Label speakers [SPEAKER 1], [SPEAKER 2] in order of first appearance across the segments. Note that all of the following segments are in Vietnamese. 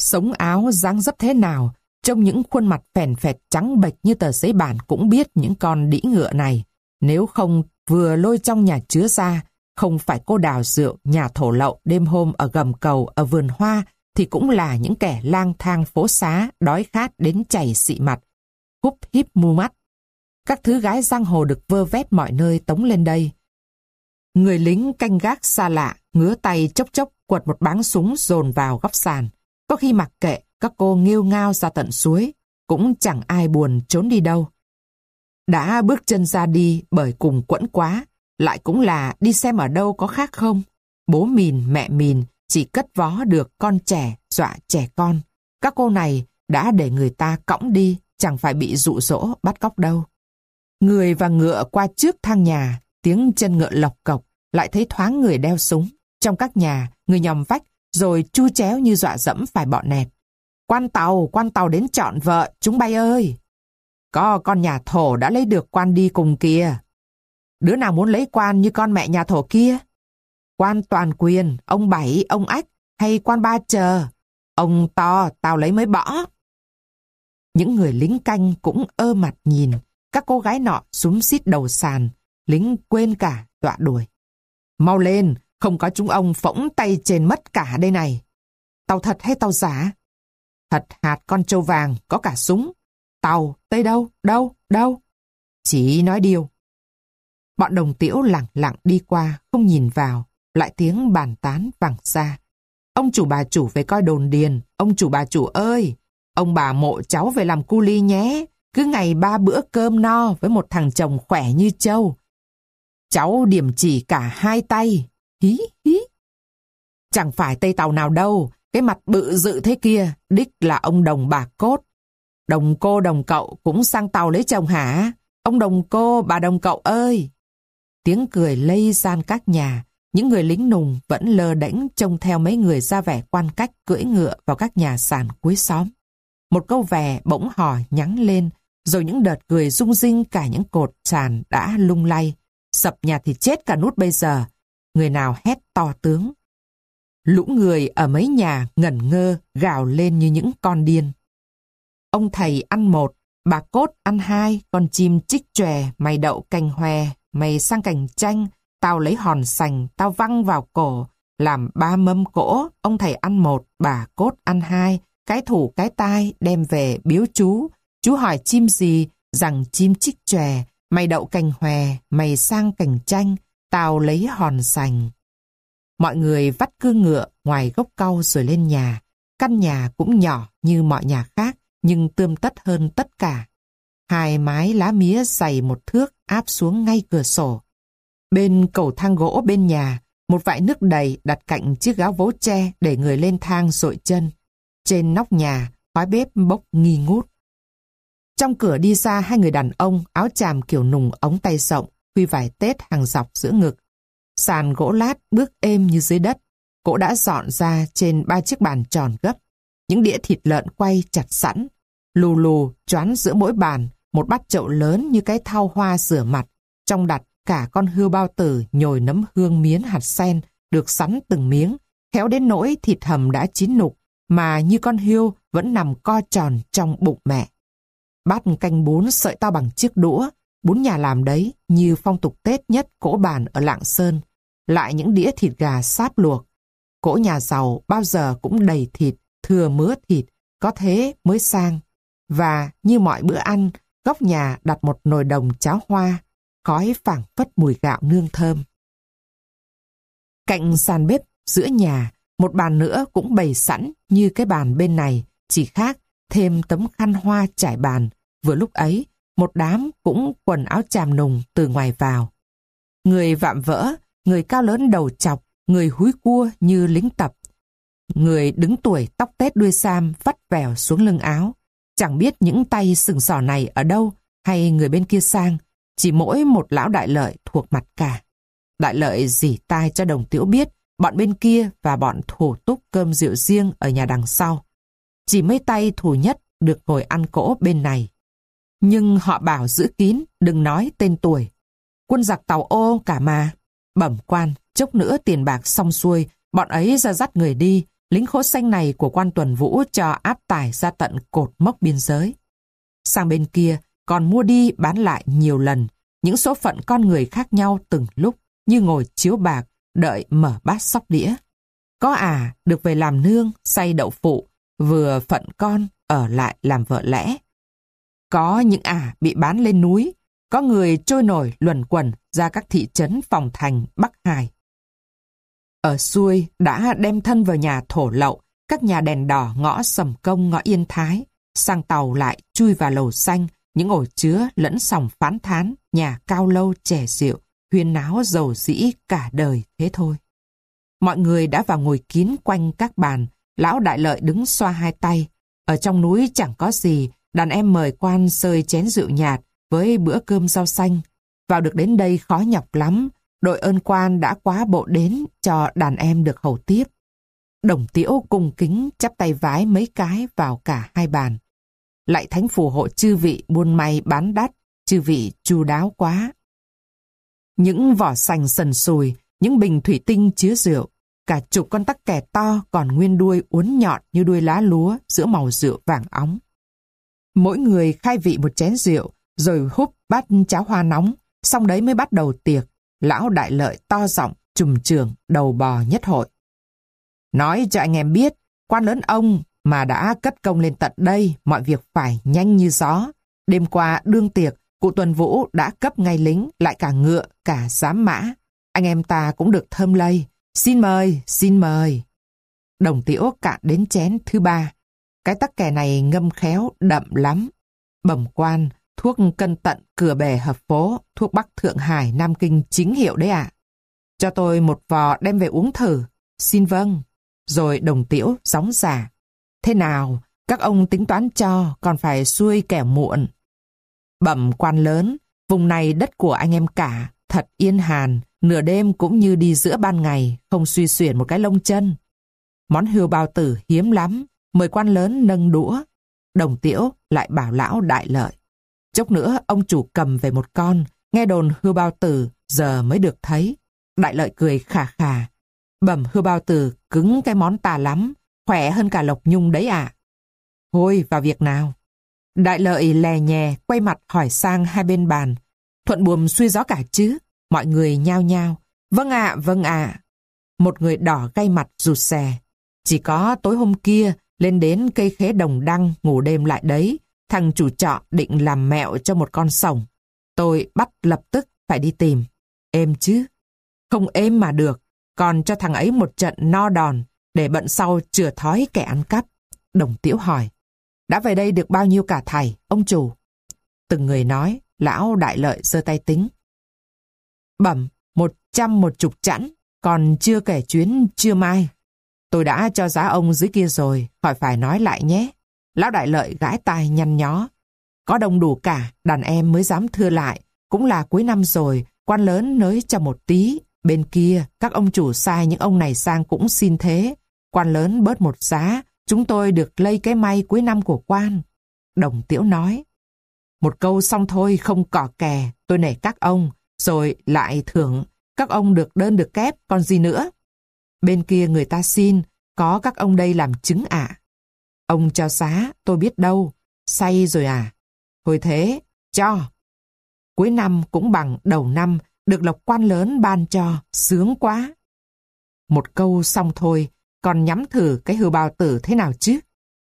[SPEAKER 1] Sống áo dáng dấp thế nào, trông những khuôn mặt phèn phẹt trắng bệch như tờ giấy bản cũng biết những con đĩ ngựa này. Nếu không vừa lôi trong nhà chứa ra, không phải cô đào rượu nhà thổ lậu đêm hôm ở gầm cầu ở vườn hoa, thì cũng là những kẻ lang thang phố xá, đói khát đến chảy xị mặt, húp híp mu mắt. Các thứ gái giang hồ được vơ vét mọi nơi tống lên đây. Người lính canh gác xa lạ, ngứa tay chốc chốc quật một báng súng dồn vào góc sàn. Có khi mặc kệ, các cô nghêu ngao ra tận suối, cũng chẳng ai buồn trốn đi đâu. Đã bước chân ra đi bởi cùng quẫn quá, lại cũng là đi xem ở đâu có khác không. Bố mìn, mẹ mìn chỉ cất vó được con trẻ dọa trẻ con. Các cô này đã để người ta cõng đi, chẳng phải bị dụ dỗ bắt cóc đâu. Người và ngựa qua trước thang nhà, tiếng chân ngựa lộc cộc, lại thấy thoáng người đeo súng. Trong các nhà, người nhòm vách, rồi chu chéo như dọa dẫm phải bọn nẹt. Quan tàu đến chọn vợ, chúng bay ơi! Có con nhà thổ đã lấy được quan đi cùng kìa. Đứa nào muốn lấy quan như con mẹ nhà thổ kia? Quan toàn quyền, ông Bảy, ông Ách, hay quan Ba Chờ? Ông to, tao lấy mới bỏ. Những người lính canh cũng ơ mặt nhìn. Các cô gái nọ xúm xít đầu sàn, lính quên cả dọa đuổi. Mau lên, không có chúng ông phỗng tay trên mất cả đây này. Tàu thật hay tàu giả? Thật hạt con trâu vàng, có cả súng. Tàu, Tây đâu, đâu? Chỉ nói điều. Bọn đồng tiễu lẳng lặng đi qua, không nhìn vào, lại tiếng bàn tán vẳng ra. Ông chủ bà chủ về coi đồn điền, ông chủ bà chủ ơi, ông bà mộ cháu về làm cu li nhé, cứ ngày 3 bữa cơm no với một thằng chồng khỏe như trâu. Cháu điểm chỉ cả 2 tay, hí hí. Chẳng phải Tây Tàu nào đâu, cái mặt bự dự thế kia, đích là ông Đồng bà Cốt. Đồng cô đồng cậu cũng sang tàu lấy chồng hả? Ông đồng cô, bà đồng cậu ơi! Tiếng cười lây gian các nhà, những người lính nùng vẫn lơ đễnh trông theo mấy người ra vẻ quan cách cưỡi ngựa vào các nhà sàn cuối xóm. Một câu vè bỗng hò nhắng lên, rồi những đợt cười rung rinh cả những cột sàn đã lung lay. Sập nhà thì chết cả nút bây giờ. Người nào hét to tướng. Lũ người ở mấy nhà ngẩn ngơ gào lên như những con điên. Ông thầy ăn 1, bà Cốt ăn 2, con chim chích chòe, mày đậu cành hòe, mày sang cành chanh, tao lấy hòn sành, tao văng vào cổ, làm 3 mâm cỗ, ông thầy ăn 1, bà Cốt ăn 2, cái thủ cái tai đem về biếu chú hỏi chim gì, rằng chim chích chòe, mày đậu cành hòe, mày sang cành chanh, tao lấy hòn sành. Mọi người vắt cương ngựa ngoài gốc cau rồi lên nhà. Căn nhà cũng nhỏ như mọi nhà khác, nhưng tươm tất hơn tất cả. 2 mái lá mía dày 1 thước áp xuống ngay cửa sổ. Bên cầu thang gỗ bên nhà, một vại nước đầy đặt cạnh chiếc gáo vố tre để người lên thang dội chân. Trên nóc nhà, khói bếp bốc nghi ngút. Trong cửa đi ra 2 người đàn ông áo chàm kiểu nùng ống tay rộng, khuy vải tết hàng dọc giữa ngực. Sàn gỗ lát bước êm như dưới đất. Cỗ đã dọn ra trên 3 chiếc bàn tròn gấp. Những đĩa thịt lợn quay chặt sẵn. Lù lù choán giữa mỗi bàn, một bát chậu lớn như cái thau hoa rửa mặt. Trong đặt cả con hươu bao tử nhồi nấm hương miến hạt sen được sắn từng miếng, khéo đến nỗi thịt hầm đã chín nục, mà như con hươu vẫn nằm co tròn trong bụng mẹ. Bát canh bún sợi to bằng chiếc đũa, bún nhà làm đấy như phong tục Tết nhất cỗ bàn ở Lạng Sơn. Lại những đĩa thịt gà sáp luộc. Cỗ nhà giàu bao giờ cũng đầy thịt, thừa mứa thịt, có thế mới sang. Và như mọi bữa ăn, góc nhà đặt một nồi đồng cháo hoa, khói phảng phất mùi gạo nương thơm. Cạnh sàn bếp giữa nhà, một bàn nữa cũng bày sẵn như cái bàn bên này, chỉ khác thêm tấm khăn hoa trải bàn. Vừa lúc ấy, một đám cũng quần áo chàm nùng từ ngoài vào. Người vạm vỡ, người cao lớn đầu chọc, người húi cua như lính tập. Người đứng tuổi tóc tết đuôi sam vắt vẻo xuống lưng áo. Chẳng biết những tay sừng sỏ này ở đâu hay người bên kia sang. Chỉ mỗi một lão đại lợi thuộc mặt cả. Đại lợi rỉ tai cho đồng tiễu biết bọn bên kia và bọn thủ túc cơm rượu riêng ở nhà đằng sau. Chỉ mấy tay thủ nhất được ngồi ăn cỗ bên này. Nhưng họ bảo giữ kín, đừng nói tên tuổi. Quân giặc Tàu Ô cả mà. Bẩm quan, chốc nữa tiền bạc xong xuôi, bọn ấy ra dắt người đi, lính khố xanh này của quan Tuần Vũ cho áp tải ra tận cột mốc biên giới. Sang bên kia còn mua đi bán lại nhiều lần, những số phận con người khác nhau từng lúc như ngồi chiếu bạc đợi mở bát sóc đĩa. Có được về làm nương, xay đậu phụ, vừa phận con ở lại làm vợ lẽ. Có những bị bán lên núi, có người trôi nổi luẩn quẩn ra các thị trấn phòng thành Bắc Hải. Ở xuôi đã đem thân vào nhà thổ lậu, các nhà đèn đỏ ngõ Sầm Công, ngõ Yên Thái, sang tàu lại chui vào lầu xanh, những ổ chứa lẫn sòng phán thán, nhà cao lâu chè rượu, huyên náo dầu dĩ cả đời thế thôi. Mọi người đã vào ngồi kín quanh các bàn, lão Đại Lợi đứng xoa hai tay. Ở trong núi chẳng có gì, đàn em mời quan xơi chén rượu nhạt với bữa cơm rau xanh. Vào được đến đây khó nhọc lắm, đội ơn quan đã quá bộ đến cho đàn em được hầu tiếp. Đồng Tiễu cung kính chắp tay vái mấy cái vào cả hai bàn. Lạy thánh phù hộ chư vị buôn may bán đắt, chư vị chu đáo quá. Những vỏ sành sần sùi, những bình thủy tinh chứa rượu, cả chục con tắc kè to còn nguyên đuôi uốn nhọn như đuôi lá lúa giữa màu rượu vàng óng. Mỗi người khai vị một chén rượu, rồi húp bát cháo hoa nóng, xong đấy mới bắt đầu tiệc. Lão Đại Lợi to giọng trùm trường đầu bò nhất hội. Nói cho anh em biết, quan lớn ông mà đã cất công lên tận đây, mọi việc phải nhanh như gió. Đêm qua đương tiệc, cụ Tuần Vũ đã cấp ngay lính, lại cả ngựa, cả giám mã. Anh em ta cũng được thơm lây. Xin mời, xin mời. Đồng Tiễu cạn đến chén thứ ba. Cái tắc kè này ngâm khéo, đậm lắm. Bẩm quan, thuốc cân tận cửa bề hợp phố, thuốc Bắc Thượng Hải, Nam Kinh chính hiệu đấy ạ. Cho tôi một vò đem về uống thử. Xin vâng. Rồi Đồng Tiễu gióng giả. Thế nào, các ông tính toán cho, còn phải xuôi kẻo muộn. Bẩm quan lớn, vùng này đất của anh em cả, thật yên hàn, nửa đêm cũng như đi giữa ban ngày, không suy xuyển một cái lông chân. Món hươu bao tử hiếm lắm, mời quan lớn nâng đũa. Đồng Tiễu lại bảo lão Đại Lợi. Chốc nữa ông chủ cầm về một con, nghe đồn hươu bao tử giờ mới được thấy. Đại Lợi cười khà khà. Bẩm hươu bao tử cứng cái món ta lắm, khỏe hơn cả lộc nhung đấy ạ. Thôi vào việc nào. Đại Lợi lè nhè quay mặt hỏi sang hai bên bàn. Thuận buồm xuôi gió cả chứ? Mọi người nhao nhao. Vâng ạ, vâng ạ. Một người đỏ gay mặt rụt rè. Chỉ có tối hôm kia lên đến cây khế Đồng Đăng ngủ đêm lại đấy. Thằng chủ trọ định làm mẹo cho một con sổng. Tôi bắt lập tức phải đi tìm. Êm chứ? Không êm mà được. Còn cho thằng ấy một trận no đòn để bận sau chừa thói kẻ ăn cắp. Đồng Tiễu hỏi. Đã về đây được bao nhiêu cả thầy, ông chủ? Từng người nói. Lão Đại Lợi giơ tay tính. Bẩm, 110 chẵn, còn chưa kể chuyến trưa mai. Tôi đã cho giá ông dưới kia rồi, khỏi phải nói lại nhé. Lão Đại Lợi gãi tai nhăn nhó. Có đông đủ cả, đàn em mới dám thưa lại. Cũng là cuối năm rồi, quan lớn nới cho một tí. Bên kia, các ông chủ sai những ông này sang cũng xin thế. Quan lớn bớt một giá, chúng tôi được lây cái may cuối năm của quan. Đồng Tiễu nói. Một câu xong thôi, không cỏ kè, tôi nể các ông, rồi lại thưởng, các ông được đơn được kép, còn gì nữa. Bên kia người ta xin, có các ông đây làm chứng ạ. Ông cho giá, tôi biết đâu, say rồi à? Thôi thế, cho. Cuối năm cũng bằng đầu năm, được lộc quan lớn ban cho, sướng quá. Một câu xong thôi, còn nhắm thử cái hươu bao tử thế nào chứ?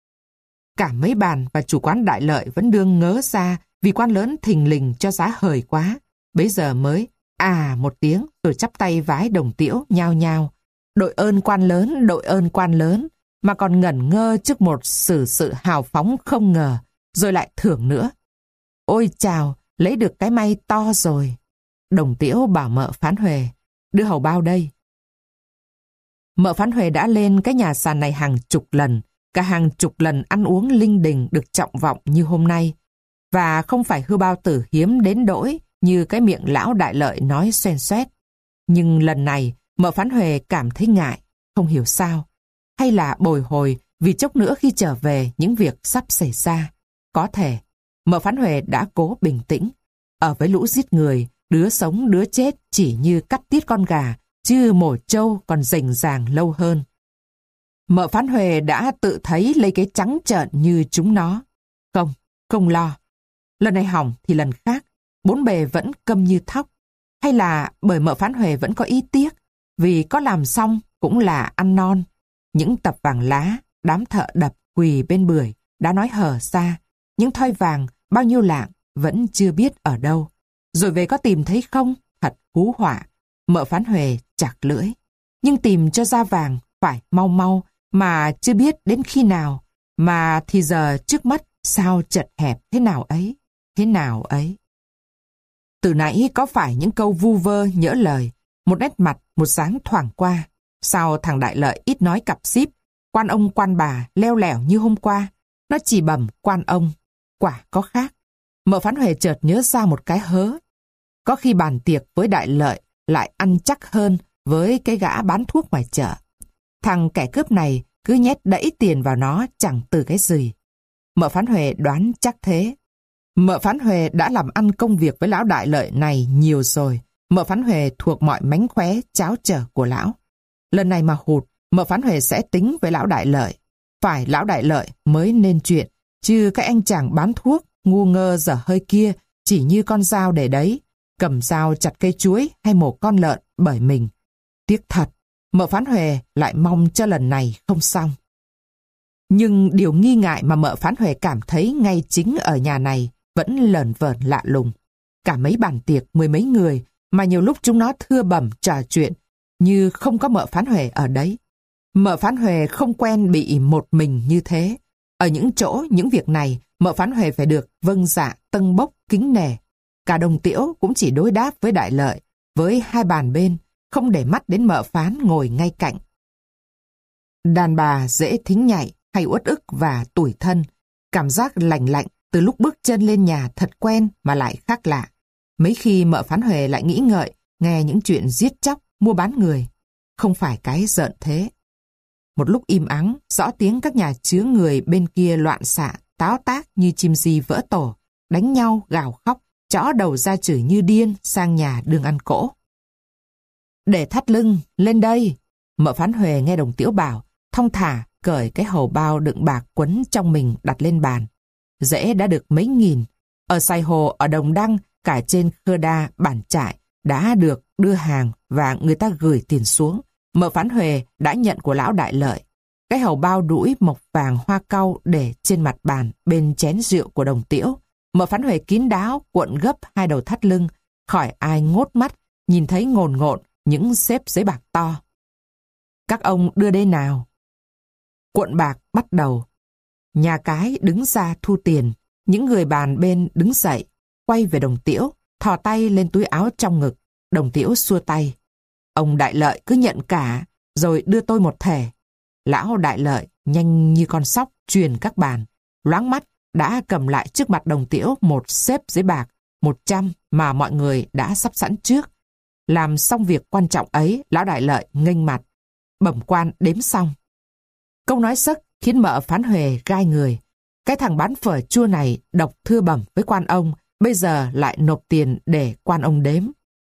[SPEAKER 1] Cả mấy bàn và chủ quán Đại Lợi vẫn đương ngớ ra vì quan lớn thình lình cho giá hời quá. Bấy giờ mới một tiếng rồi chắp tay vái Đồng Tiễu nhao nhao. Đội ơn quan lớn, đội ơn quan lớn, mà còn ngẩn ngơ trước một sự hào phóng không ngờ, rồi lại thưởng nữa. Ôi chào, lấy được cái may to rồi. Đồng Tiễu bảo mợ Phán Huệ, đưa hầu bao đây. Mợ Phán Huệ đã lên cái nhà sàn này hàng chục lần, cả hàng chục lần ăn uống linh đình được trọng vọng như hôm nay. Và không phải hươu bao tử hiếm đến đỗi như cái miệng lão Đại Lợi nói xoen xoét. Nhưng lần này, mợ Phán Huệ cảm thấy ngại, không hiểu sao. Hay là bồi hồi vì chốc nữa khi trở về những việc sắp xảy ra. Có thể, mợ Phán Huệ đã cố bình tĩnh. Ở với lũ giết người, đứa sống đứa chết chỉ như cắt tiết con gà, chứ mổ trâu còn rành ràng lâu hơn. Mợ Phán Huệ đã tự thấy lấy cái trắng trợn như chúng nó. Không, không lo. Lần này hỏng thì lần khác, bốn bề vẫn câm như thóc. Hay là bởi mợ Phán Huệ vẫn có ý tiếc, vì có làm xong cũng là ăn non. Những tập vàng lá, đám thợ đập quỳ bên bưởi, đã nói hở ra. Những thoi vàng, bao nhiêu lạng, vẫn chưa biết ở đâu. Rồi về có tìm thấy không? Thật hú họa. Mợ Phán Huệ chặt lưỡi. Nhưng tìm cho ra vàng phải mau mau, mà chưa biết đến khi nào. Mà thì giờ trước mắt sao chật hẹp thế nào ấy, thế nào ấy. Từ nãy có phải những câu vu vơ nhỡ lời, một nét mặt, một dáng thoảng qua. Sao thằng Đại Lợi ít nói cặp xíp, quan ông quan bà leo lẻo như hôm qua. Nó chỉ bẩm quan ông, quả có khác. Mợ Phán Huệ chợt nhớ ra một cái hớ. Có khi bàn tiệc với Đại Lợi lại ăn chắc hơn với cái gã bán thuốc ngoài chợ. Thằng kẻ cướp này cứ nhét đẫy tiền vào nó chẳng từ cái gì. Mợ Phán Huệ đoán chắc thế. Mợ Phán Huệ đã làm ăn công việc với lão Đại Lợi này nhiều rồi. Mợ Phán Huệ thuộc mọi mánh khóe cháo trở của lão. Lần này mà hụt, mợ Phán Huệ sẽ tính với lão Đại Lợi. Phải lão Đại Lợi mới nên chuyện, chứ các anh chàng bán thuốc ngu ngơ dở hơi kia chỉ như con dao để đấy, cầm dao chặt cây chuối hay mổ con lợn bởi mình. Tiếc thật, mợ Phán Huệ lại mong cho lần này không xong. Nhưng điều nghi ngại mà mợ Phán Huệ cảm thấy ngay chính ở nhà này vẫn lởn vởn lạ lùng. Cả mấy bàn tiệc mười mấy người mà nhiều lúc chúng nó thưa bẩm trò chuyện như không có mợ Phán Huệ ở đấy. Mợ Phán Huệ không quen bị một mình như thế. Ở những chỗ, những việc này, mợ Phán Huệ phải được vâng dạ, tâng bốc, kính nể. Cả Đồng Tiễu cũng chỉ đối đáp với Đại Lợi, với hai bàn bên, không để mắt đến mợ Phán ngồi ngay cạnh. Đàn bà dễ thính nhạy hay uất ức và tủi thân, cảm giác lành lạnh từ lúc bước chân lên nhà thật quen mà lại khác lạ. Mấy khi mợ Phán Huệ lại nghĩ ngợi, nghe những chuyện giết chóc, mua bán người. Không phải cái giận thế. Một lúc im ắng, rõ tiếng các nhà chứa người bên kia loạn xạ, táo tác như chim di vỡ tổ, đánh nhau, gào khóc, chõ đầu ra chửi như điên sang nhà đường ăn cỗ. Để thắt lưng, lên đây. Mợ Phán Huệ nghe Đồng Tiễu bảo, thong thả cởi cái hầu bao đựng bạc quấn trong mình đặt lên bàn. Dễ đã được mấy nghìn. Ở Sài Hồ, ở Đồng Đăng, cả trên Khơ Đa, bản trại, đã được đưa hàng và người ta gửi tiền xuống. Mợ Phán Huệ đã nhận của lão Đại Lợi. Cái hầu bao đũi mộc vàng hoa cau để trên mặt bàn bên chén rượu của Đồng Tiễu. Mợ Phán Huệ kín đáo cuộn gấp hai đầu thắt lưng, khỏi ai ngốt mắt, nhìn thấy ngồn ngộn những xếp giấy bạc to. Các ông đưa đây nào. Cuộn bạc bắt đầu. Nhà cái đứng ra thu tiền. Những người bàn bên đứng dậy, quay về Đồng Tiễu, thò tay lên túi áo trong ngực. Đồng Tiễu xua tay. Ông Đại Lợi cứ nhận cả, rồi đưa tôi một thẻ. Lão Đại Lợi nhanh như con sóc truyền các bàn. Loáng mắt đã cầm lại trước mặt Đồng Tiễu một xếp giấy bạc, 100 mà mọi người đã sắp sẵn trước. Làm xong việc quan trọng ấy, lão Đại Lợi nghênh mặt. Bẩm quan đếm xong. Câu nói sấc khiến mợ Phán Huệ gai người. Cái thằng bán phở chua này độc thưa bẩm với quan ông, bây giờ lại nộp tiền để quan ông đếm.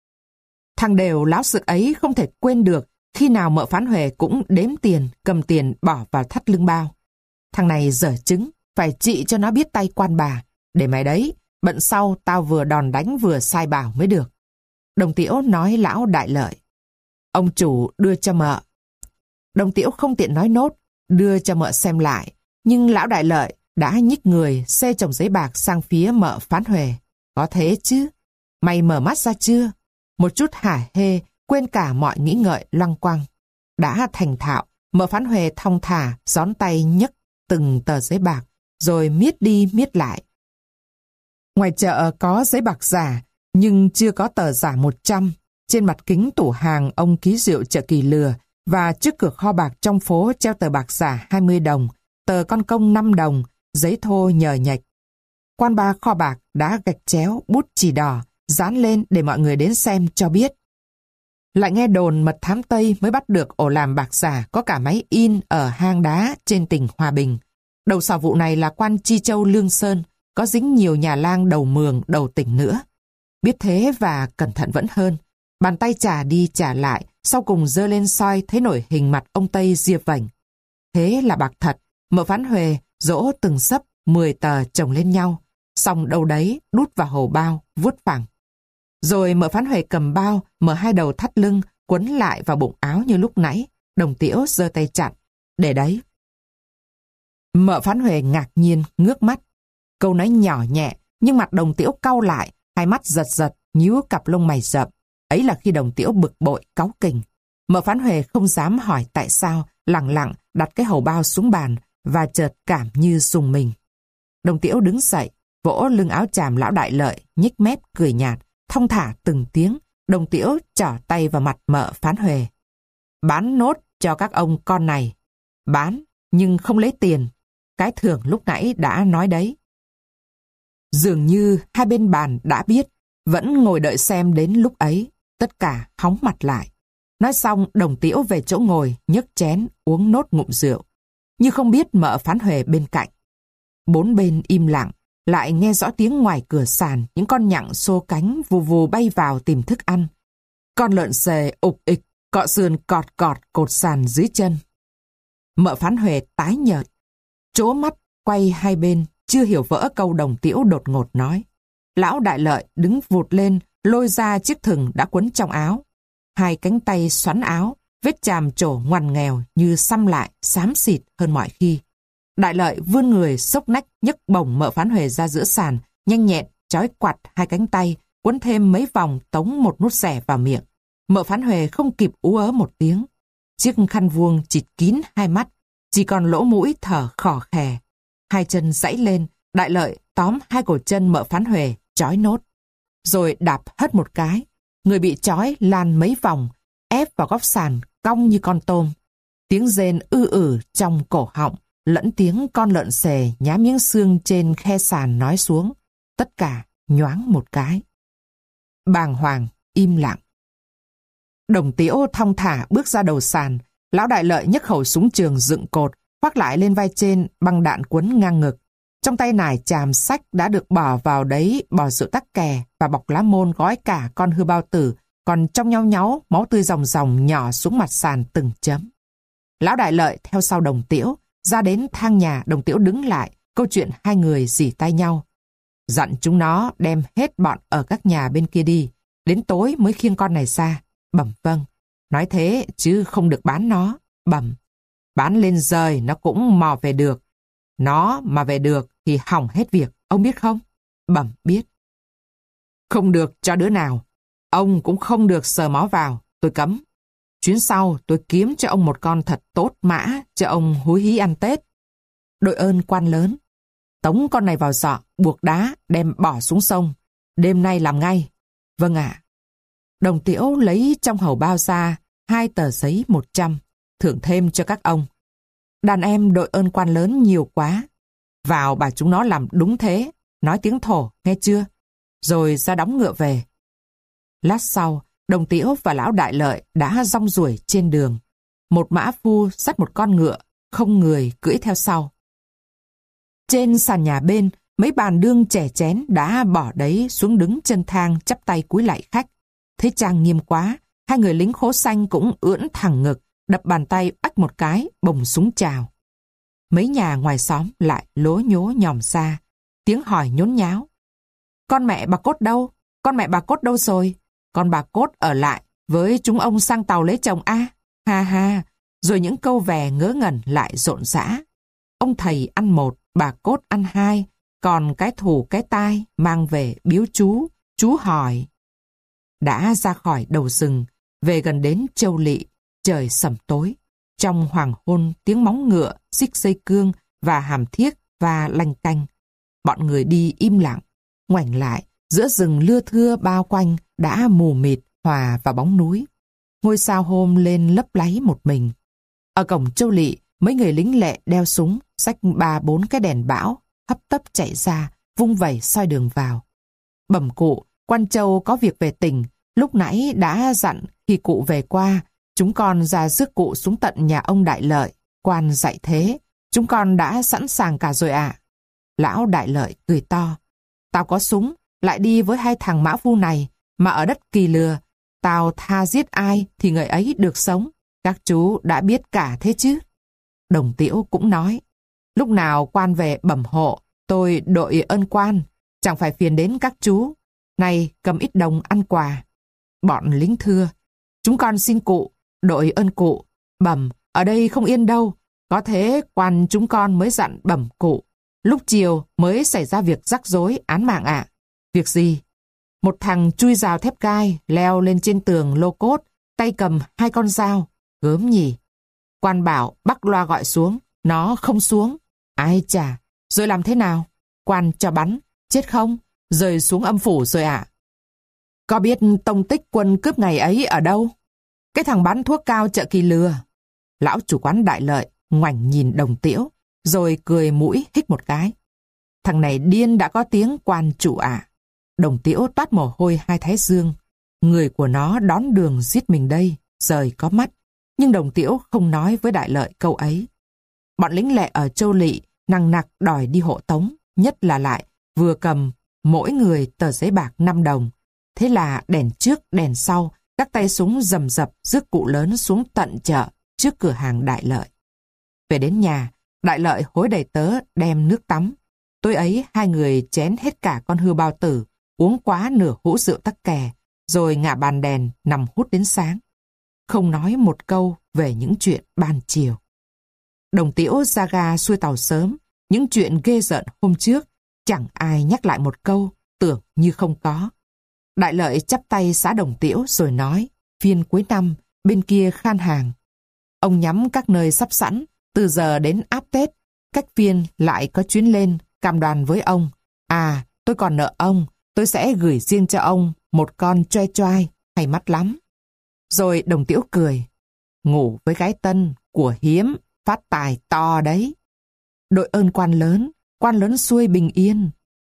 [SPEAKER 1] Thằng đều láo xực ấy không thể quên được, khi nào mợ Phán Huệ cũng đếm tiền, cầm tiền bỏ vào thắt lưng bao. Thằng này dở chứng, phải trị cho nó biết tay quan bà. Để mày đấy, bận sau tao vừa đòn đánh vừa sai bảo mới được. Đồng Tiễu nói lão Đại Lợi. Ông chủ đưa cho mợ. Đồng Tiễu không tiện nói nốt, đưa cho mợ xem lại. Nhưng lão Đại Lợi đã nhích người xê chồng giấy bạc sang phía mợ Phán Huệ. Có thế chứ? Mày mở mắt ra chưa? Một chút hả hê, quên cả mọi nghĩ ngợi loăng quăng. Đã thành thạo, mợ Phán Huệ thong thả, gión tay nhấc từng tờ giấy bạc, rồi miết đi miết lại. Ngoài chợ có giấy bạc giả, nhưng chưa có tờ giả 100. Trên mặt kính tủ hàng ông ký rượu chợ Kỳ Lừa và trước cửa kho bạc trong phố treo tờ bạc giả 20 đồng, tờ con công 5 đồng, giấy thô nhờ nhạch. Quan ba kho bạc đã gạch chéo bút chì đỏ, dán lên để mọi người đến xem cho biết. Lại nghe đồn mật thám Tây mới bắt được ổ làm bạc giả có cả máy in ở hang đá trên tỉnh Hòa Bình. Đầu sò vụ này là quan Chi Châu Lương Sơn, có dính nhiều nhà lang đầu mường, đầu tỉnh nữa. Biết thế và cẩn thận vẫn hơn. Bàn tay trả đi trả lại, sau cùng giơ lên soi thấy nổi hình mặt ông Tây diệp vảnh. Thế là bạc thật. Mợ Phán Huệ dỗ từng xấp 10 tờ chồng lên nhau, xong đâu đấy đút vào hầu bao, vuốt phẳng. Rồi mợ Phán Huệ cầm bao, mở hai đầu thắt lưng, quấn lại vào bụng áo như lúc nãy. Đồng Tiễu giơ tay chặn. Để đấy. Mợ Phán Huệ ngạc nhiên, ngước mắt. Câu nói nhỏ nhẹ, nhưng mặt Đồng Tiễu cau lại, hai mắt giật giật, nhíu cặp lông mày rậm. Ấy là khi Đồng Tiễu bực bội, cáu kỉnh. Mợ Phán Huệ không dám hỏi tại sao, lẳng lặng đặt cái hầu bao xuống bàn và chợt cảm như rùng mình. Đồng Tiễu đứng dậy, vỗ lưng áo chàm lão Đại Lợi, nhếch mép cười nhạt, thong thả từng tiếng. Đồng Tiễu trỏ tay vào mặt mợ Phán Huệ. Bán nốt cho các ông con này. Bán, nhưng không lấy tiền. Cái thưởng lúc nãy đã nói đấy. Dường như hai bên bàn đã biết, vẫn ngồi đợi xem đến lúc ấy. Tất cả hóng mặt lại. Nói xong, Đồng Tiễu về chỗ ngồi, nhấc chén, uống nốt ngụm rượu. Như không biết mợ Phán Huệ bên cạnh. Bốn bên im lặng, lại nghe rõ tiếng ngoài cửa sàn, những con nhặng xô cánh vù vù bay vào tìm thức ăn. Con lợn xề ục ịch, cọ sườn cọt cọt cột sàn dưới chân. Mợ Phán Huệ tái nhợt, trố mắt quay hai bên, chưa hiểu vỡ câu Đồng Tiễu đột ngột nói. Lão Đại Lợi đứng vụt lên, lôi ra chiếc thừng đã quấn trong áo. Hai cánh tay xoắn áo, vết chàm trổ ngoằn nghèo như xăm lại, xám xịt hơn mọi khi. Đại Lợi vươn người xốc nách nhấc bổng mợ Phán Huệ ra giữa sàn, nhanh nhẹn trói quặt hai cánh tay, quấn thêm mấy vòng tống một nút xẻ vào miệng. Mợ Phán Huệ không kịp ú ớ một tiếng. Chiếc khăn vuông chịt kín hai mắt, chỉ còn lỗ mũi thở khò khè. Hai chân giãy lên, Đại Lợi tóm hai cổ chân mợ Phán Huệ, trói nốt. Rồi đạp hất một cái. Người bị trói lan mấy vòng, ép vào góc sàn, cong như con tôm. Tiếng rên trong cổ họng, lẫn tiếng con lợn xề nhá miếng xương trên khe sàn nói xuống. Tất cả nhoáng một cái. Bàng hoàng, im lặng. Đồng Tiễu thong thả bước ra đầu sàn. Lão Đại Lợi nhấc khẩu súng trường dựng cột, khoác lại lên vai trên, băng đạn quấn ngang ngực. Trong tay nải chàm sách đã được bỏ vào đấy bò rượu tắc kè và bọc lá môn gói cả con hươu bao tử, còn trong nhau nháo, máu tươi ròng ròng nhỏ xuống mặt sàn từng chấm. Lão Đại Lợi theo sau Đồng Tiễu, ra đến thang nhà. Đồng Tiễu đứng lại, câu chuyện hai người rỉ tai nhau. Dặn chúng nó đem hết bọn ở các nhà bên kia đi, đến tối mới khiêng con này ra. Bẩm vâng. Nói thế chứ không được bán nó. Bẩm. Bán lên rời nó cũng mò về được. Nó mà về được thì hỏng hết việc, ông biết không? Bẩm biết. Không được cho đứa nào. Ông cũng không được sờ mó vào, tôi cấm. Chuyến sau tôi kiếm cho ông một con thật tốt mã, cho ông húi hí ăn Tết. Đội ơn quan lớn. Tống con này vào giọ, buộc đá, đem bỏ xuống sông. Đêm nay làm ngay. Vâng ạ. Đồng Tiễu lấy trong hầu bao ra 2 tờ giấy 100, thưởng thêm cho các ông. Đàn em đội ơn quan lớn nhiều quá. Vào bảo chúng nó làm đúng thế, nói tiếng thổ, nghe chưa? Rồi ra đóng ngựa về. Lát sau, Đồng Tiễu và lão Đại Lợi đã rong ruổi trên đường. Một mã phu dắt một con ngựa, không người cưỡi theo sau. Trên sàn nhà bên, mấy bàn đương chè chén đã bỏ đấy xuống đứng chân thang chắp tay cúi lạy khách. Thấy trang nghiêm quá, hai người lính khố xanh cũng ưỡn thẳng ngực, đập bàn tay ách một cái, bồng súng chào. Mấy nhà ngoài xóm lại lố nhố nhòm ra, tiếng hỏi nhốn nháo. Con mẹ bà Cốt đâu? Con mẹ bà Cốt đâu rồi? Con bà Cốt ở lại với chúng ông sang tàu lấy chồng a. Ha ha. Rồi những câu về ngớ ngẩn lại rộn rã. Ông thầy ăn 1, bà Cốt ăn 2, còn cái thủ cái tai mang về biếu chú hỏi. Đã ra khỏi đầu rừng, về gần đến Châu Lỵ, trời sẩm tối. Trong hoàng hôn, tiếng móng ngựa, xích dây cương và hàm thiếc và lanh canh. Bọn người đi im lặng, ngoảnh lại, giữa rừng lưa thưa bao quanh đã mù mịt hòa vào bóng núi. Ngôi sao hôm lên lấp láy một mình. Ở cổng Châu Lỵ, mấy người lính lệ đeo súng, xách 3-4 cái đèn bão, hấp tấp chạy ra, vung vẩy soi đường vào. Bẩm cụ, quan Châu có việc về tỉnh, lúc nãy đã dặn khi cụ về qua, chúng con ra rước cụ xuống tận nhà ông Đại Lợi. Quan dạy thế, chúng con đã sẵn sàng cả rồi ạ. Lão Đại Lợi cười to. Tao có súng, lại đi với 2 thằng mã phu này, mà ở đất Kỳ Lừa, tao tha giết ai thì người ấy được sống. Các chú đã biết cả thế chứ. Đồng Tiễu cũng nói, lúc nào quan về bẩm hộ, tôi đội ơn quan, chẳng phải phiền đến các chú. Này, cầm ít đồng ăn quà. Bọn lính thưa, chúng con xin cụ, đội ơn cụ. Bẩm, ở đây không yên đâu, có thế quan chúng con mới dặn bẩm cụ. Lúc chiều mới xảy ra việc rắc rối án mạng ạ. Việc gì? Một thằng chui rào thép gai, leo lên trên tường lô cốt, tay cầm 2 con dao. Gớm nhỉ. Quan bảo bắc loa gọi xuống, nó không xuống. Ai chà, rồi làm thế nào? Quan cho bắn, chết không? Rơi xuống âm phủ rồi ạ. Có biết tông tích quân cướp ngày ấy ở đâu? Cái thằng bán thuốc cao chợ Kỳ lừa. Lão chủ quán Đại Lợi ngoảnh nhìn Đồng Tiễu, rồi cười mũi hích một cái. Thằng này điên đã có tiếng quan chủ ạ. Đồng Tiễu toát mồ hôi 2 thái dương. Người của nó đón đường giết mình đây, rời có mắt. Nhưng Đồng Tiễu không nói với Đại Lợi câu ấy. Bọn lính lệ ở Châu Lỵ nằng nặc đòi đi hộ tống, nhất là lại vừa cầm mỗi người tờ giấy bạc 5 đồng. Thế là đèn trước đèn sau, các tay súng rầm rập rước cụ lớn xuống tận chợ trước cửa hàng Đại Lợi. Về đến nhà, Đại Lợi hối đầy tớ đem nước tắm. Tối ấy 2 người chén hết cả con hươu bao tử, uống quá nửa hũ rượu tắc kè, rồi ngả bàn đèn nằm hút đến sáng. Không nói một câu về những chuyện ban chiều. Đồng Tiễu ra ga xuôi tàu sớm, những chuyện ghê rợn hôm trước, chẳng ai nhắc lại một câu, tưởng như không có. Đại Lợi chắp tay xá Đồng Tiễu rồi nói, phiên cuối năm, bên kia khan hàng. Ông nhắm các nơi sắp sẵn, từ giờ đến áp Tết, cách phiên lại có chuyến lên, cam đoan với ông. À, tôi còn nợ ông, tôi sẽ gửi riêng cho ông một con choai choai, hay mắt lắm. Rồi Đồng Tiễu cười, ngủ với gái tân, của hiếm, phát tài to đấy. Đội ơn quan lớn xuôi bình yên.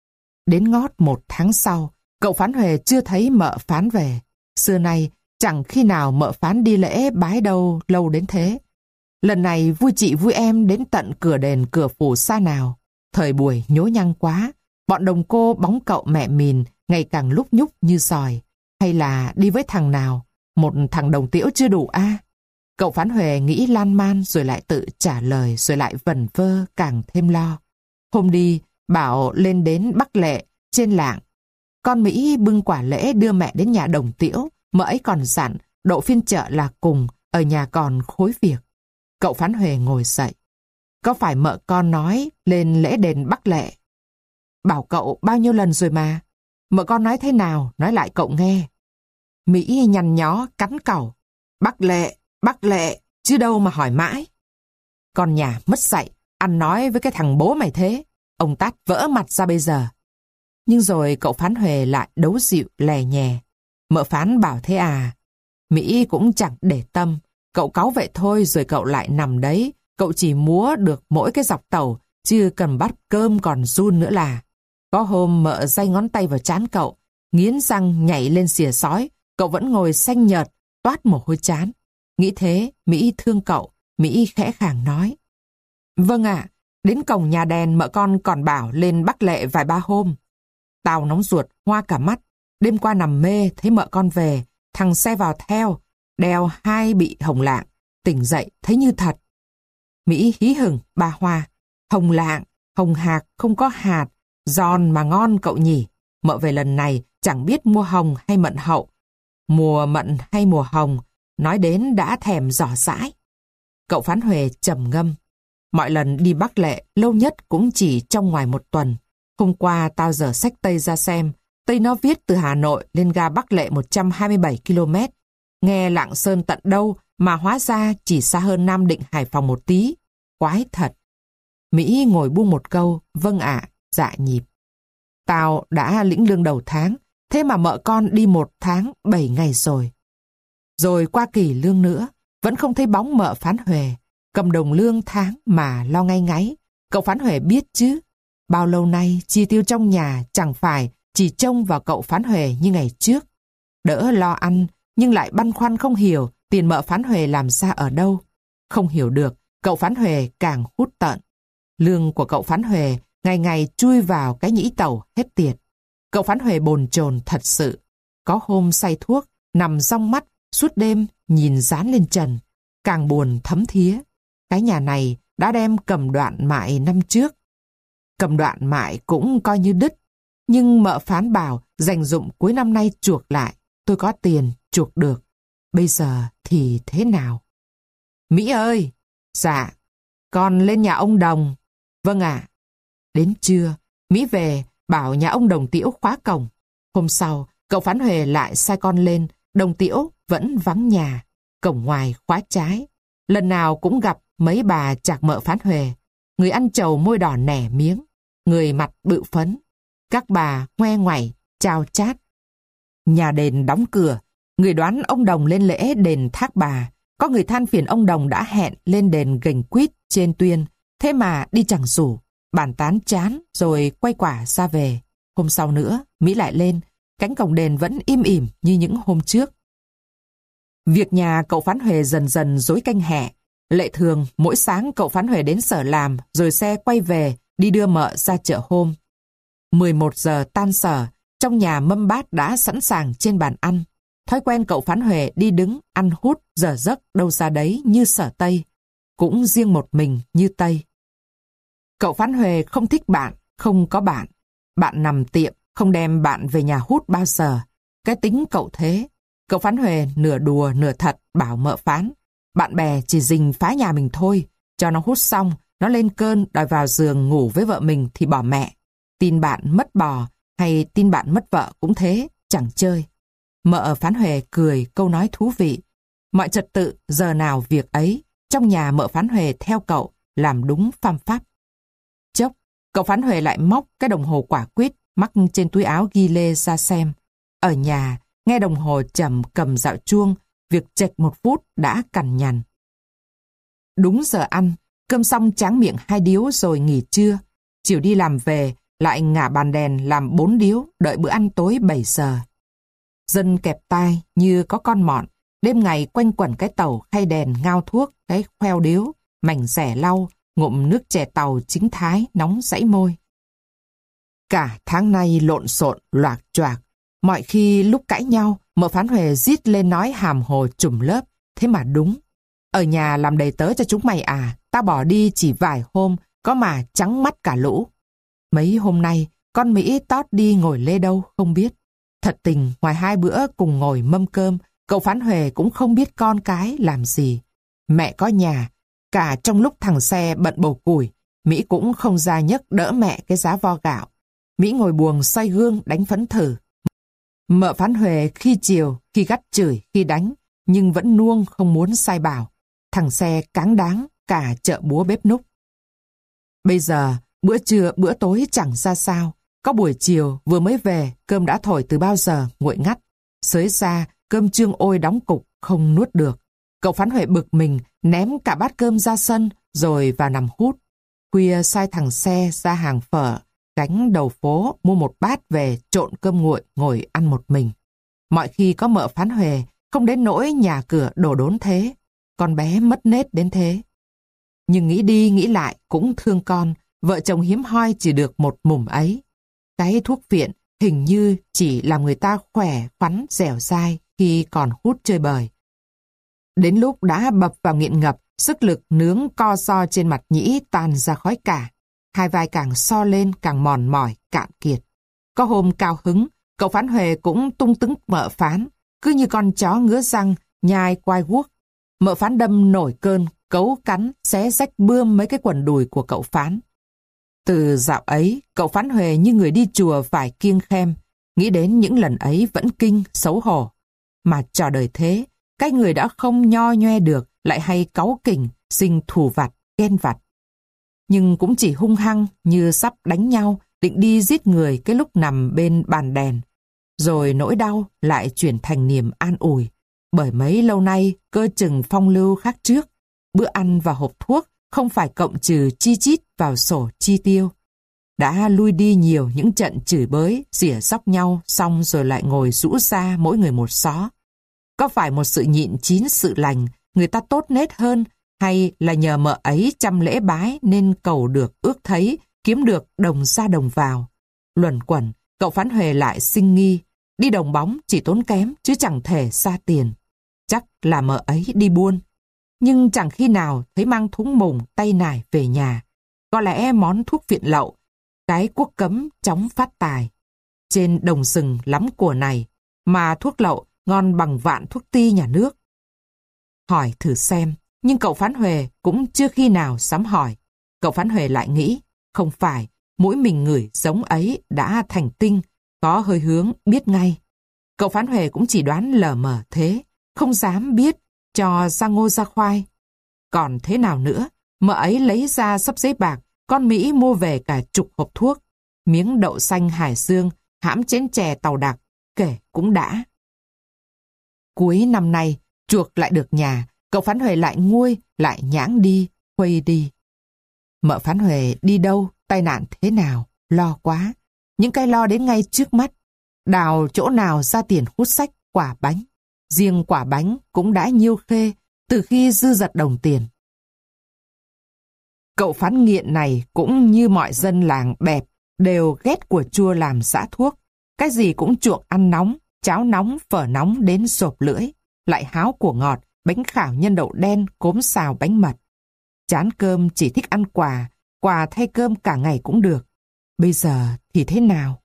[SPEAKER 1] Đến ngót 1 tháng sau, cậu Phán Huệ chưa thấy mợ Phán về. Xưa nay, chẳng khi nào mợ Phán đi lễ bái đâu lâu đến thế. Lần này vui chị vui em đến tận cửa đền cửa phủ xa nào. Thời buổi nhố nhăng quá, bọn đồng cô bóng cậu mẹ mìn ngày càng lúc nhúc như sòi. Hay là đi với thằng nào? Một thằng Đồng Tiễu chưa đủ a? Cậu Phán Huệ nghĩ lan man rồi lại tự trả lời rồi lại vẩn vơ càng thêm lo. Hôm đi, bảo lên đến Bắc Lệ, trên lạng. Con Mỹ bưng quả lễ đưa mẹ đến nhà Đồng Tiễu, mợ ấy còn dặn, độ phiên chợ là cùng, ở nhà còn khối việc. Cậu Phán Huệ ngồi dậy. Có phải mợ con nói lên lễ đền Bắc Lệ? Bảo cậu bao nhiêu lần rồi mà. Mợ con nói thế nào, nói lại cậu nghe. Mỹ nhăn nhó cắn cẩu. Bắc Lệ, chứ đâu mà hỏi mãi. Con nhà mất dạy, ăn nói với cái thằng bố mày thế. Ông tát vỡ mặt ra bây giờ. Nhưng rồi cậu Phán Huệ lại đấu dịu lè nhè. Mợ Phán bảo thế à? Mỹ cũng chẳng để tâm. Cậu cáu vậy thôi rồi cậu lại nằm đấy. Cậu chỉ múa được mỗi cái dọc tàu, chứ cần bắt cơm còn run nữa là. Có hôm mợ day ngón tay vào trán cậu, nghiến răng nhảy lên xìa sói. Cậu vẫn ngồi xanh nhợt, toát mồ hôi trán. Nghĩ thế, Mỹ thương cậu. Mỹ khẽ khàng nói. Vâng ạ, đến cổng nhà đèn mợ con còn bảo lên Bắc Lệ vài ba hôm. Tao nóng ruột, hoa cả mắt. Đêm qua nằm mê, thấy mợ con về. Thằng xe vào theo, đeo 2 bị hồng lạng. Tỉnh dậy, thấy như thật. Mỹ hí hửng, ba hoa. Hồng lạng, hồng hạc, không có hạt. Giòn mà ngon cậu nhỉ. Mợ về lần này chẳng biết mua hồng hay mận hậu. Mùa mận hay mùa hồng, nói đến đã thèm giỏ dãi. Cậu Phán Huệ trầm ngâm. Mọi lần đi Bắc Lệ lâu nhất cũng chỉ trong ngoài 1 tuần. Hôm qua tao dở sách Tây ra xem. Tây nó viết từ Hà Nội lên ga Bắc Lệ 127 km. Nghe Lạng Sơn tận đâu mà hóa ra chỉ xa hơn Nam Định Hải Phòng một tí. Quái thật. Mỹ ngồi buông một câu, vâng ạ, dạ nhịp. Tao đã lĩnh lương đầu tháng, thế mà mợ con đi 1 tháng 7 ngày rồi. Rồi qua kỳ lương nữa, vẫn không thấy bóng mợ Phán Huệ. Cầm đồng lương tháng mà lo ngay ngáy. Cậu Phán Huệ biết chứ. Bao lâu nay chi tiêu trong nhà chẳng phải chỉ trông vào cậu Phán Huệ như ngày trước. Đỡ lo ăn, nhưng lại băn khoăn không hiểu tiền mợ Phán Huệ làm ra ở đâu. Không hiểu được, cậu Phán Huệ càng hút tợn. Lương của cậu Phán Huệ ngày ngày chui vào cái nhĩ tàu hết tiệt. Cậu Phán Huệ bồn chồn thật sự. Có hôm say thuốc, nằm rong mắt, suốt đêm nhìn dán lên trần. Càng buồn thấm thía. Cái nhà này đã đem cầm đoạn mại năm trước. Cầm đoạn mại cũng coi như đứt, nhưng mợ phán bảo dành dụm cuối năm nay chuộc lại, tôi có tiền chuộc được. Bây giờ thì thế nào? Mỹ ơi! Dạ, con lên nhà ông Đồng. Vâng ạ. Đến trưa, Mỹ về bảo nhà ông Đồng Tiễu khóa cổng. Hôm sau, cậu Phán Huệ lại sai con lên, Đồng Tiễu vẫn vắng nhà, cổng ngoài khóa trái. Lần nào cũng gặp mấy bà chạc mợ Phán Huệ, người ăn trầu môi đỏ nẻ miếng, người mặt bự phấn. Các bà ngoe ngoẩy, chào chát. Nhà đền đóng cửa, người đoán ông Đồng lên lễ đền Thác Bà. Có người than phiền ông Đồng đã hẹn lên đền Gành Quýt trên Tuyên, thế mà đi chẳng rủ, bàn tán chán rồi quay quả ra về. Hôm sau nữa, Mỹ lại lên, cánh cổng đền vẫn im ỉm như những hôm trước. Việc nhà cậu Phán Huệ dần dần rối canh hẹ. Lệ thường, mỗi sáng cậu Phán Huệ đến sở làm, rồi xe quay về, đi đưa mợ ra chợ hôm. 11 giờ tan sở, trong nhà mâm bát đã sẵn sàng trên bàn ăn. Thói quen cậu Phán Huệ đi đứng, ăn hút, giờ giấc đâu ra đấy như Sở Tây. Cũng riêng một mình như Tây. Cậu Phán Huệ không thích bạn, không có bạn. Bạn nằm tiệm, không đem bạn về nhà hút bao giờ. Cái tính cậu thế. Cậu Phán Huệ nửa đùa nửa thật bảo mợ Phán. Bạn bè chỉ rình phá nhà mình thôi. Cho nó hút xong, nó lên cơn đòi vào giường ngủ với vợ mình thì bỏ mẹ. Tin bạn mất bò hay tin bạn mất vợ cũng thế, chẳng chơi. Mợ Phán Huệ cười câu nói thú vị. Mọi trật tự giờ nào việc ấy, trong nhà mợ Phán Huệ theo cậu làm đúng pham pháp. Chốc, cậu Phán Huệ lại móc cái đồng hồ quả quýt mắc trên túi áo ghi lê ra xem. Ở nhà, nghe đồng hồ chậm cầm dạo chuông, việc chệch 1 phút đã cằn nhằn. Đúng giờ ăn, cơm xong tráng miệng 2 điếu rồi nghỉ trưa. Chiều đi làm về, lại ngả bàn đèn làm 4 điếu, đợi bữa ăn tối 7 giờ. Dân kẹp tai như có con mọn, đêm ngày quanh quẩn cái tàu khay đèn ngao thuốc, cái khoeo điếu, mảnh rẻ lau, ngụm nước chè tàu chính thái nóng dãy môi. Cả tháng nay lộn xộn, loạc choạc. Mọi khi lúc cãi nhau, mợ Phán Huệ rít lên nói hàm hồ trùm lớp. Thế mà đúng. Ở nhà làm đầy tớ cho chúng mày à, ta bỏ đi chỉ vài hôm, có mà trắng mắt cả lũ. Mấy hôm nay, con Mỹ tót đi ngồi lê đâu không biết. Thật tình, ngoài 2 bữa cùng ngồi mâm cơm, cậu Phán Huệ cũng không biết con cái làm gì. Mẹ có nhà, cả trong lúc thằng xe bận bầu củi, Mỹ cũng không ra nhấc đỡ mẹ cái giá vo gạo. Mỹ ngồi buồng xoay gương đánh phấn thử. Mợ Phán Huệ khi chiều, khi gắt chửi, khi đánh, nhưng vẫn nuông không muốn sai bảo. Thằng xe cáng đáng cả chợ búa bếp núc. Bây giờ, bữa trưa bữa tối chẳng ra sao. Có buổi chiều vừa mới về, cơm đã thổi từ bao giờ, nguội ngắt. Xới ra, cơm trương ôi đóng cục, không nuốt được. Cậu Phán Huệ bực mình, ném cả bát cơm ra sân, rồi vào nằm hút. Khuya sai thằng xe ra hàng phở, gánh đầu phố, mua 1 bát về, trộn cơm nguội, ngồi ăn một mình. Mọi khi có mợ Phán Huệ, không đến nỗi nhà cửa đổ đốn thế. Con bé mất nết đến thế. Nhưng nghĩ đi nghĩ lại cũng thương con, vợ chồng hiếm hoi chỉ được một mùm ấy. Cái thuốc viện hình như chỉ làm người ta khỏe, khoắn, dẻo dai khi còn hút chơi bời. Đến lúc đã bập vào nghiện ngập, sức lực nướng co ro trên mặt nhĩ tan ra khói cả. 2 vai càng so lên càng mòn mỏi, cạn kiệt. Có hôm cao hứng, cậu Phán Huệ cũng tung tứng mợ Phán, cứ như con chó ngứa răng, nhai quai guốc. Mợ Phán đâm nổi cơn, cấu cắn, xé rách bươm mấy cái quần đùi của cậu Phán. Từ dạo ấy, cậu Phán Huệ như người đi chùa phải kiêng khem, nghĩ đến những lần ấy vẫn kinh, xấu hổ. Mà trò đời thế, cái người đã không nho nhoe được lại hay cáu kỉnh, sinh thù vặt, ghen vặt. Nhưng cũng chỉ hung hăng như sắp đánh nhau, định đi giết người cái lúc nằm bên bàn đèn. Rồi nỗi đau lại chuyển thành niềm an ủi, bởi mấy lâu nay cơ chừng phong lưu khác trước. Bữa ăn và hộp thuốc không phải cộng trừ chi chít vào sổ chi tiêu. Đã lui đi nhiều những trận chửi bới, rỉa xóc nhau, xong rồi lại ngồi rũ ra mỗi người một xó. Có phải một sự nhịn chín sự lành, người ta tốt nết hơn, hay là nhờ mợ ấy chăm lễ bái nên cầu được ước thấy, kiếm được đồng ra đồng vào? Luẩn quẩn, cậu Phán Huệ lại sinh nghi, đi đồng bóng chỉ tốn kém chứ chẳng thể xa tiền. Chắc là mợ ấy đi buôn. nhưng chẳng khi nào thấy mang thúng mùng tay nải về nhà. Có lẽ món thuốc viện lậu, cái quốc cấm chóng phát tài. Trên đồng rừng lắm của này, mà thuốc lậu ngon bằng vạn thuốc ti nhà nước. Hỏi thử xem, nhưng cậu Phán Huệ cũng chưa khi nào dám hỏi. Cậu Phán Huệ lại nghĩ, không phải, mũi mình ngửi giống ấy đã thành tinh, có hơi hướng biết ngay. Cậu Phán Huệ cũng chỉ đoán lờ mờ thế, không dám biết cho ra ngô ra khoai. Còn thế nào nữa, mợ ấy lấy ra xấp giấy bạc, con Mỹ mua về cả chục hộp thuốc, miếng đậu xanh Hải Dương, hãm chén chè Tàu Đặc, kể cũng đã. Cuối năm nay, chuộc lại được nhà, cậu Phán Huệ lại nguôi, lại nhãng đi, khuây đi. Mợ Phán Huệ đi đâu, tai nạn thế nào, lo quá. Những cái lo đến ngay trước mắt. Đào chỗ nào ra tiền hút sách, quả bánh. Riêng quả bánh cũng đã nhiêu khê, từ khi dư dật đồng tiền. Cậu Phán nghiện này cũng như mọi dân làng bẹp, đều ghét của chua làm giã thuốc. Cái gì cũng chuộng ăn nóng, cháo nóng, phở nóng đến rộp lưỡi. Lại háo của ngọt, bánh khảo nhân đậu đen, cốm xào bánh mật. Chán cơm chỉ thích ăn quà thay cơm cả ngày cũng được. Bây giờ thì thế nào?